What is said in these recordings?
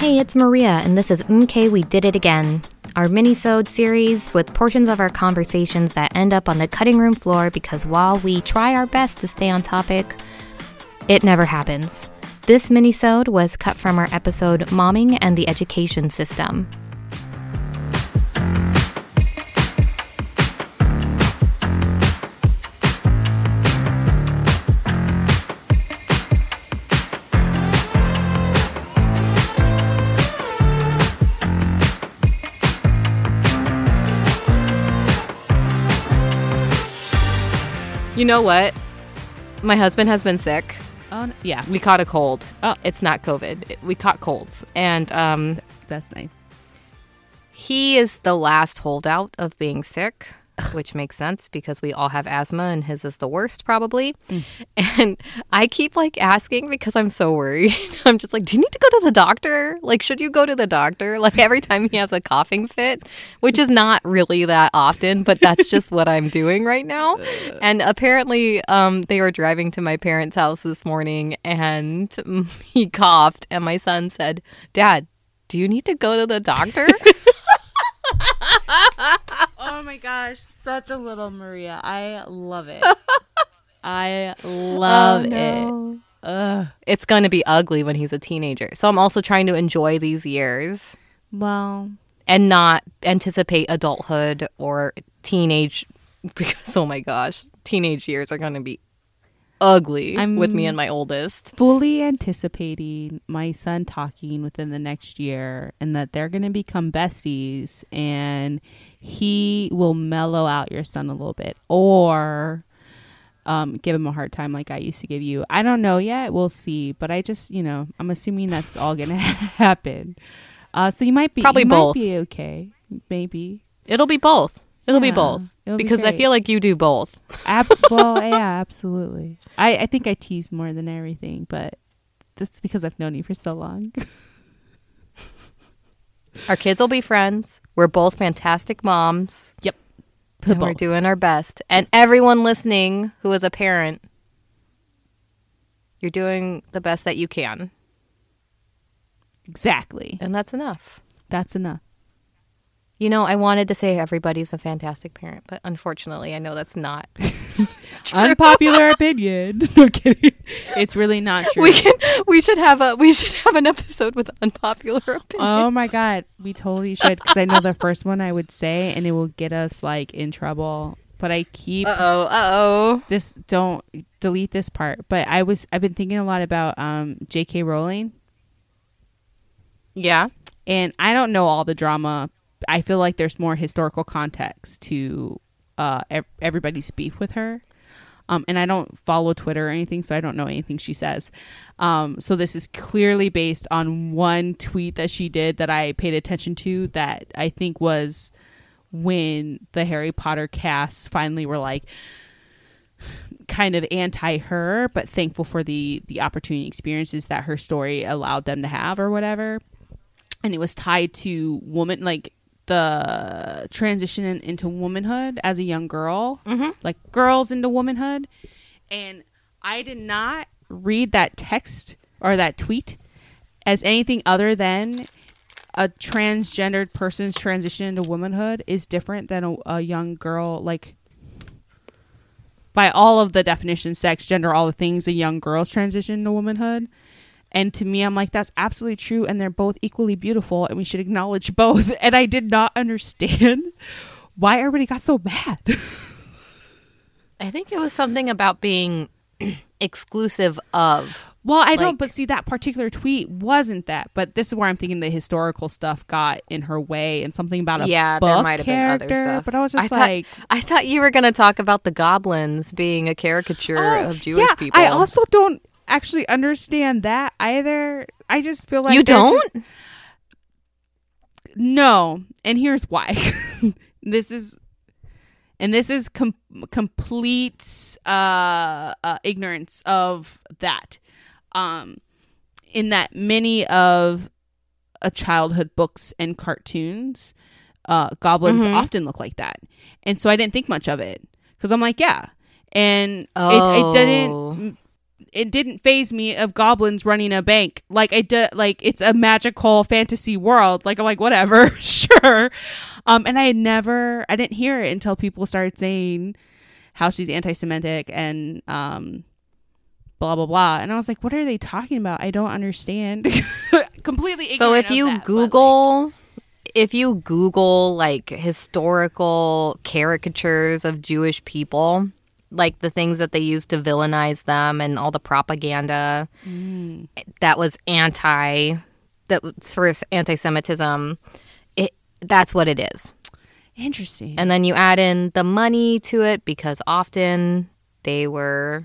Hey, it's Maria, and this is MK We Did It Again, our mini-sode series with portions of our conversations that end up on the cutting room floor because while we try our best to stay on topic, it never happens. This mini-sode was cut from our episode Momming and the Education System. You know what? My husband has been sick. Oh, yeah. We caught a cold. Oh. It's not COVID. We caught colds. And That's nice. he is the last holdout of being sick, which makes sense because we all have asthma and his is the worst probably. And I keep asking because I'm so worried. I'm just like, do you need to go to the doctor? Should you go to the doctor? Every time he has a coughing fit, which is not really that often, but that's just what I'm doing right now. And apparently they were driving to my parents' house this morning and he coughed and my son said, Dad, do you need to go to the doctor? Oh my gosh, such a little Maria. I love it. I love it. Ugh. It's going to be ugly when he's a teenager. So I'm also trying to enjoy these years. Well, and not anticipate adulthood or teenage because, oh my gosh, teenage years are going to be ugly with me and my oldest. Fully anticipating my son talking within the next year and that they're going to become besties and he will mellow out your son a little bit or give him a hard time like I used to give you. I don't know yet. We'll see. But I just, I'm assuming that's all going to happen. So you might be probably both. Might be okay. Maybe. It'll be both. It'll be both. Because I feel like you do both. Well, yeah, absolutely. I think I tease more than everything, but that's because I've known you for so long. Our kids will be friends. We're both fantastic moms. Yep. And we're doing our best. And everyone listening who is a parent, you're doing the best that you can. Exactly. And that's enough. That's enough. I wanted to say everybody's a fantastic parent, but unfortunately, I know that's not unpopular opinion. No kidding. It's really not true. We should have an episode with unpopular opinions. Oh my god, we totally should because I know the first one I would say and it will get us in trouble. But I keep this. Don't delete this part. But I've been thinking a lot about J.K. Rowling. Yeah, and I don't know all the drama. I feel like there's more historical context to everybody's beef with her. And I don't follow Twitter or anything, so I don't know anything she says. So this is clearly based on one tweet that she did that I paid attention to that I think was when the Harry Potter cast finally were kind of anti her, but thankful for the opportunity experiences that her story allowed them to have or whatever. And it was tied to the transition into womanhood as a young girl, girls into womanhood. And I did not read that text or that tweet as anything other than a transgendered person's transition into womanhood is different than a young girl, by all of the definitions, sex, gender, all the things, a young girl's transition to womanhood. And to me, I'm like, that's absolutely true. And they're both equally beautiful. And we should acknowledge both. And I did not understand why everybody got so mad. I think it was something about being exclusive of. Well, I don't. But see, that particular tweet wasn't that. But this is where I'm thinking the historical stuff got in her way and something about a book there might have character. Been other stuff. But I was just I thought you were going to talk about the goblins being a caricature of Jewish people. I also don't actually understand that either. I just feel like you don't. No, and here's why. This is complete ignorance of that. In that many of a childhood books and cartoons, goblins often look like that, and so I didn't think much of it because I'm like, yeah, and it didn't. it didn't faze me of goblins running a bank. Like it's a magical fantasy world. Like I'm like, whatever, sure. And I didn't hear it until people started saying how she's anti-Semitic and blah blah blah, and I was like, what are they talking about? I don't understand. Completely ignorant. So if you Google like historical caricatures of Jewish people, like the things that they used to villainize them and all the propaganda that was for anti-Semitism, that's what it is. Interesting. And then you add in the money to it because often they were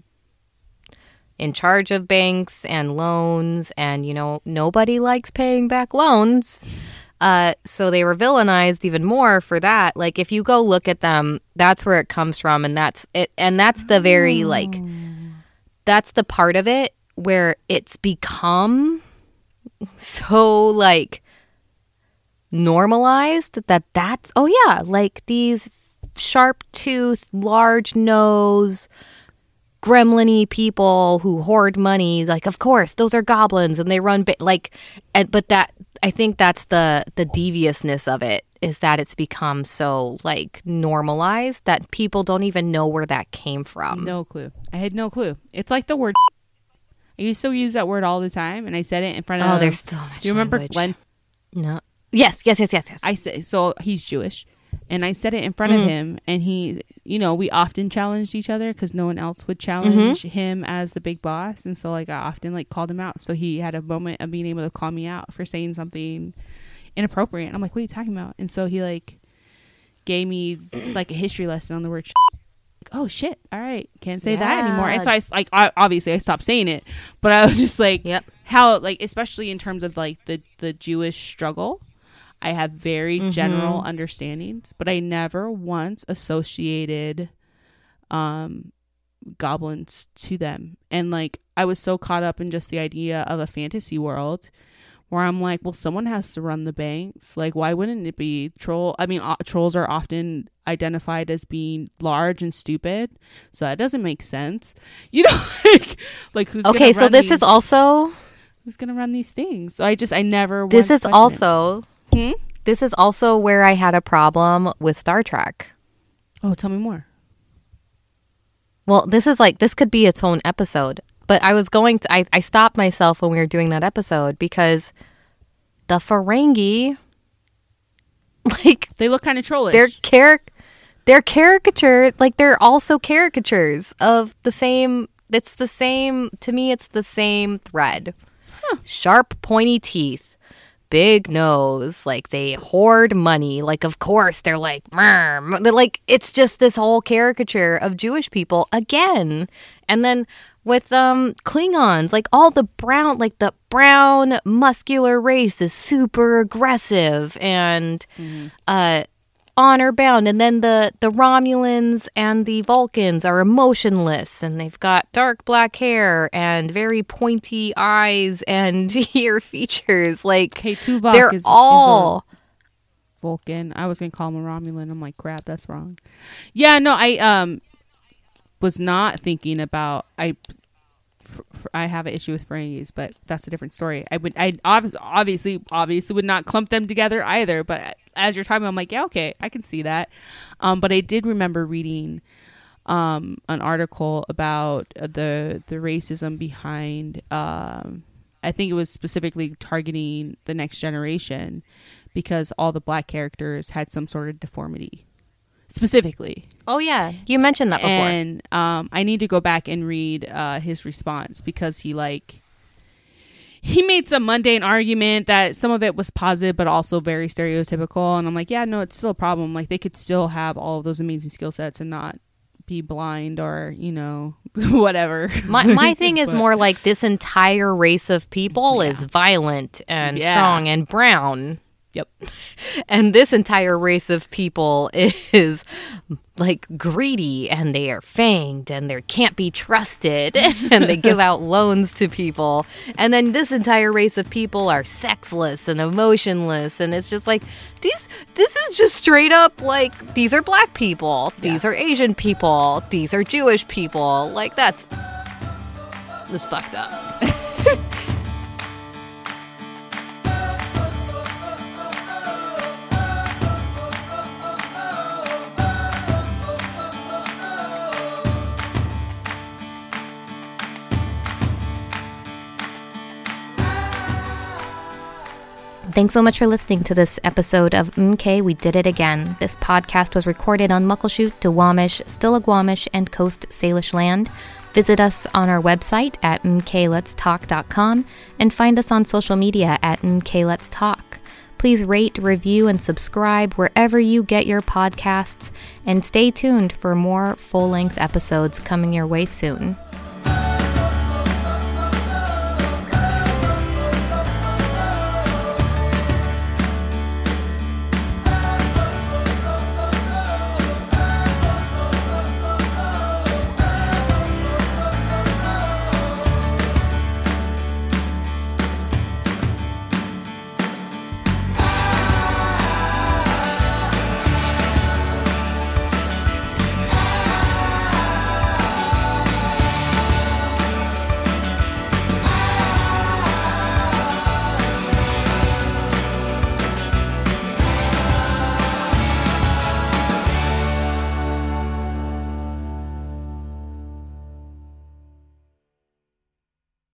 in charge of banks and loans, and nobody likes paying back loans. So they were villainized even more for that. Like if you go look at them, that's where it comes from, and that's it. And that's the very that's the part of it where it's become so like normalized that's like these sharp tooth, large nose, gremlin-y people who hoard money. Like, of course, those are goblins, and they run but that, I think that's the deviousness of it, is that it's become so like normalized that people don't even know where that came from. No clue. I had no clue. It's like the word. I used to use that word all the time, and I said it in front of. Oh, there's so much. Do you remember language. Glenn? No. Yes. I said, so he's Jewish, and I said it in front of him, and he, we often challenged each other because no one else would challenge him as the big boss, and so like I often like called him out. So he had a moment of being able to call me out for saying something inappropriate. And I'm like, what are you talking about? And so he like gave me like a history lesson on the word. Like, oh shit! All right, can't say that anymore. And so obviously I stopped saying it, but I was just like, how like especially in terms of like the Jewish struggle. I have very general understandings, but I never once associated goblins to them. And like I was so caught up in just the idea of a fantasy world where I'm like, well, someone has to run the banks. Like, why wouldn't it be troll? I mean, trolls are often identified as being large and stupid, so that doesn't make sense. Like who's okay? So this is also who's gonna run these things? So I never. This is also. This is also where I had a problem with Star Trek. Oh, tell me more. Well, this could be its own episode. But I was I stopped myself when we were doing that episode because the Ferengi, like... They look kind of trollish. They're caricatures, like they're also caricatures of the same... It's the same... To me, it's the same thread. Huh. Sharp, pointy teeth. Big nose, like they hoard money. Like, of course, they're like, they're like, it's just this whole caricature of Jewish people again. And then with Klingons, like the brown muscular race is super aggressive and honor bound. And then the Romulans and the Vulcans are emotionless, and they've got dark black hair and very pointy eyes and ear features. Like K2 they're all is a Vulcan. I was gonna call him a Romulan. I'm like, crap, that's wrong. Yeah, no, I was not thinking about I have an issue with Ferengis, but that's a different story. I obviously would not clump them together either. But as you're talking, I'm like, yeah, okay, I can see that. But I did remember reading an article about the racism behind. I think it was specifically targeting the next generation because all the black characters had some sort of deformity. Specifically. Oh, yeah. You mentioned that before. And I need to go back and read his response because he made some mundane argument that some of it was positive but also very stereotypical. And I'm like, yeah, no, it's still a problem. Like, they could still have all of those amazing skill sets and not be blind or, whatever. My thing is more like this entire race of people is violent and strong and brown. Yep. And this entire race of people is like greedy, and they are fanged, and they can't be trusted, and they give out loans to people. And then this entire race of people are sexless and emotionless, and it's just like this is just straight up like these are black people, these are Asian people, these are Jewish people. Like that's It was fucked up. Thanks so much for listening to this episode of MK, We Did It Again. This podcast was recorded on Muckleshoot, Duwamish, Stillaguamish, and Coast Salish land. Visit us on our website at mkletstalk.com and find us on social media at mkletstalk. Please rate, review, and subscribe wherever you get your podcasts, and stay tuned for more full-length episodes coming your way soon.